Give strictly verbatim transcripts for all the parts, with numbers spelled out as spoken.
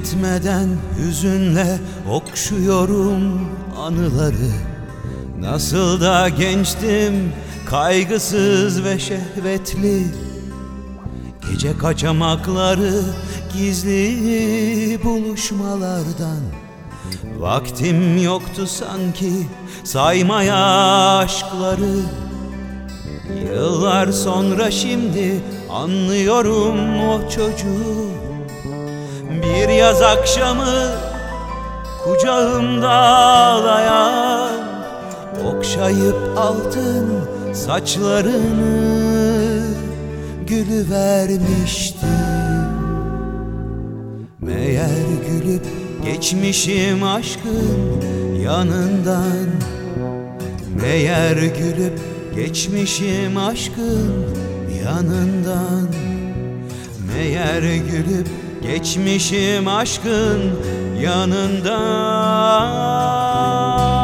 Bitmeden hüzünle okşuyorum anıları. Nasıl da gençtim, kaygısız ve şehvetli. Gece kaçamakları, gizli buluşmalardan. Vaktim yoktu sanki saymaya aşkları. Yıllar sonra şimdi anlıyorum o çocuğu. Bir yaz akşamı kucağımda ağlayan, okşayıp altın saçlarını gülü vermiştim. Meğer gülüp geçmişim aşkın yanından. Meğer gülüp geçmişim aşkın yanından. Meğer gülüp geçmişim aşkın yanından.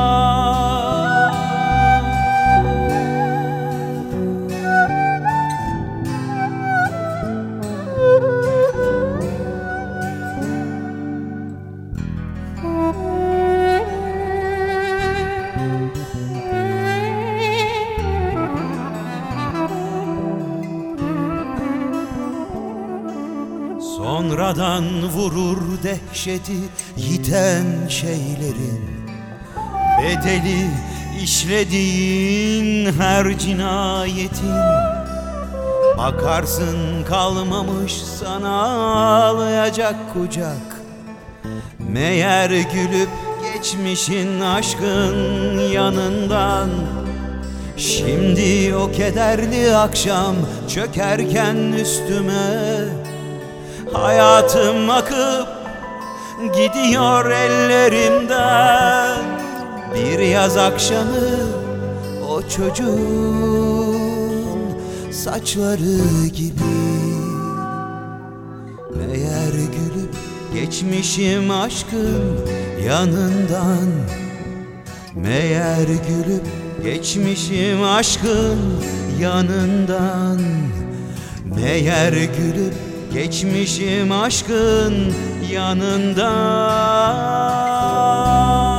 Sonradan vurur dehşeti yiten şeylerin, bedeli işlediğin her cinayetin. Bakarsın kalmamış sana ağlayacak kucak. Meğer gülüp geçmişin aşkın yanından. Şimdi o kederli akşam çökerken üstüme, hayatım akıp gidiyor ellerimden. Bir yaz akşamı o çocuğun saçları gibi. Meğer gülüp geçmişim aşkın yanından. Meğer gülüp geçmişim aşkın yanından. Meğer gülüp geçmişim aşkın yanından.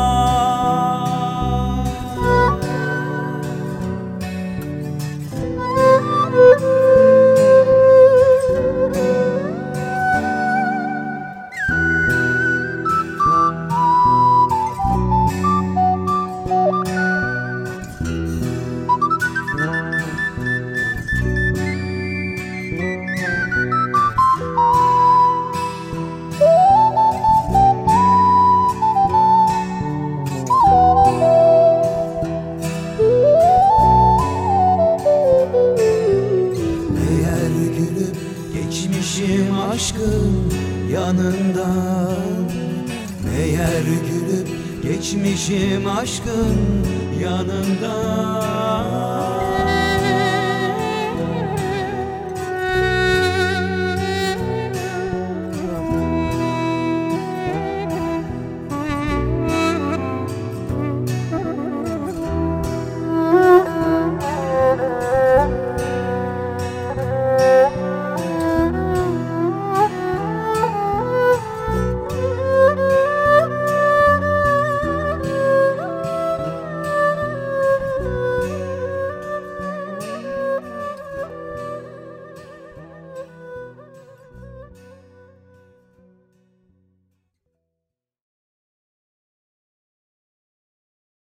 Geçmişim aşkın yanından. Meğer gülüp geçmişim aşkın yanından.